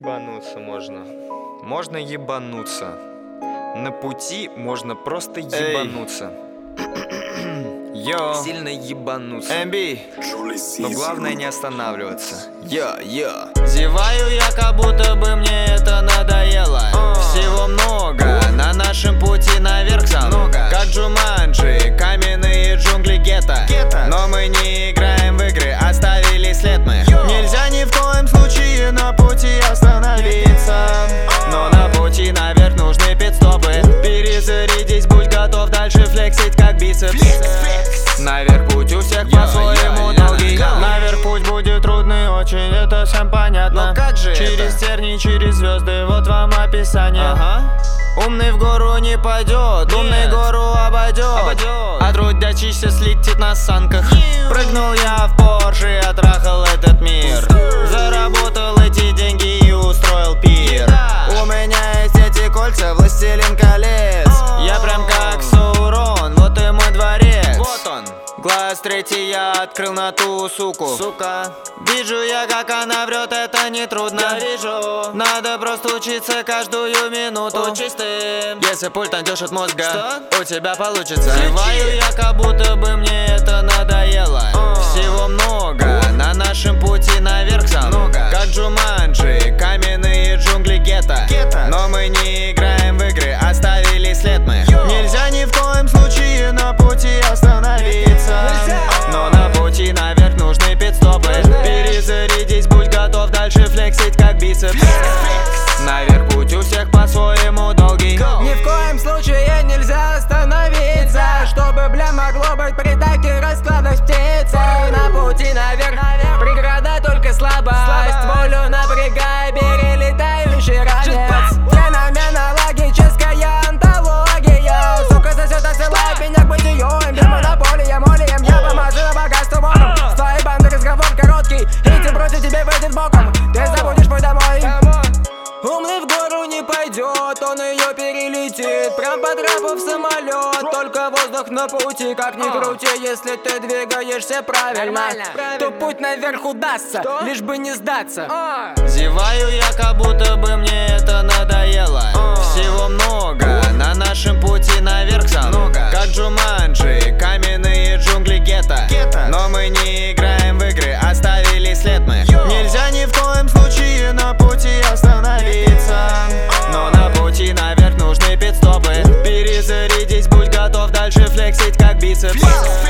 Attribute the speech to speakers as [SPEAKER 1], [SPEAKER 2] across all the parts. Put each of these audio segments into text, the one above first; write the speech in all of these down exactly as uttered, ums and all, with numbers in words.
[SPEAKER 1] Ебануться можно. Можно ебануться. На пути можно просто ебануться. Йо, сильно ебануться. эм би, но главное не останавливаться. Йо, йо. Зеваю я, как будто бы мне это надоело. Всего много на нашем пути наверх сам. Как Джуманджи, каменные джунгли гетто. Но мы не играем в игры, оставили след мы. Нельзя ни в коем случае на пути остановиться. Но на пути наверх нужны пидстопы. Перезарядись, будь готов дальше флексить как бицепс. Наверх путь у всех по-своему долгий. Наверх путь будет трудный очень, это всем понятно. Но как же через это? Тернии, через звезды, вот вам описание. Ага. Умный в гору не пойдет, нет. Умный гору обойдет, обойдет. А трудящийся слетит на санках. Нет. Прыгнул я в Порше, отрахал этот мир. Заработал эти деньги и устроил пир. Yeah. У меня есть эти кольца, властелин колец. Oh. Я прям как Саурон, вот и мой дворец. Вот он. Глаз третий я открыл на ту суку. Сука. Вижу я, как она врет, это не трудно. Я вижу. Надо просто учиться каждую минуту. Учись ты. Если пульт найдешь от мозга, что? У тебя получится. Зеваю я, как будто бы мне это надоело. uh. Всего много на нашем пути наверх сам. Много. Как Джуманджи, каменные джунгли гетто. гетто. Но мы не играем в игры, оставили след мы. Йо. Нельзя ни в коем случае на пути остановиться. Но на пути наверх нужны пидстопы. Перезарядись, будь готов дальше флексить как бицепс. Наверх путь у всех по-своему долгий.
[SPEAKER 2] Ни в коем случае нельзя остановиться. Чтобы, бля, могло быть при таких раскладах птицы. На пути наверх, преграда только слабость. Волю напрягай, бери летающий ранец. Феномена, логическая антология. Сука сосет, отсылает меня к бытию. Без монополии, молием, я помазу на богатство боком. С твоей банды разговор короткий, идти против тебе выйдет боком. Ты забудешь путь домой. Умный в гору не пойдет, он ее перелетит. Прям потрапив в самолет, только воздух на пути. Как ни крути, если ты двигаешься правильно, то путь наверх удастся, лишь бы не сдаться.
[SPEAKER 1] Зеваю я, как будто бы мне это надоело. Всего много на нашем пути наверх сам. Как Джуманджи, каменные джунгли гетто. Но мы не играем в игры, оставили след мы. Нельзя ни в коем случае на пути остановиться. Но на пути наверх нужны пидстопы. Перезарядись, будь готов дальше флексить как бицепс.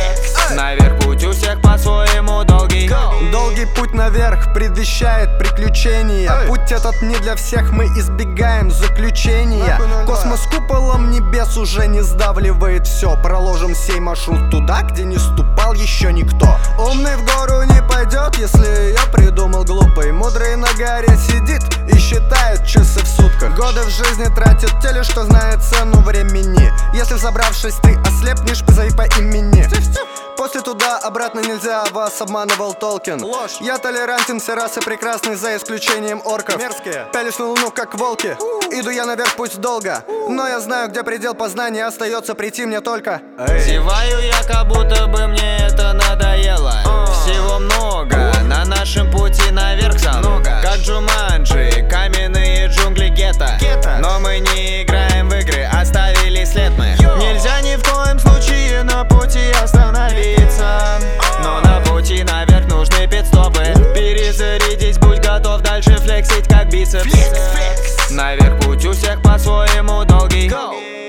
[SPEAKER 1] Наверх путь у всех по-своему долгий.
[SPEAKER 3] Долгий путь наверх предвещает приключения. Путь этот не для всех, мы избегаем заключения. Космос куполом небес уже не сдавливает все. Проложим сей маршрут туда, где не ступал еще никто. Умный в гору не пойдет, если я придумал глупый. Мудрый на горе сидит и считает часы в сутках. Годы в жизни тратит теле, что знает цену времени. Если взобравшись ты ослепнешь, позови по имени. После туда-обратно нельзя, вас обманывал Толкин. Ложь. Я толерантен, все расы прекрасны, за исключением орков. Мерзкие. Пялись на луну, как волки. Иду я наверх, пусть долго, но я знаю, где предел познания. Остается прийти мне только. Эй.
[SPEAKER 1] Зеваю я, как будто бы мне это надоело. Всего много на нашем пути наверх сам. Как Джуманджи, каменные джунгли гетто. Но мы не играем в игры, оставили след мы. Нельзя ни в коем случае на пути остановиться. Но на пути наверх нужны пидстопы. Перезарядись, будь готов дальше флексить как бицепс. Наверх путь у всех по-своему долгий.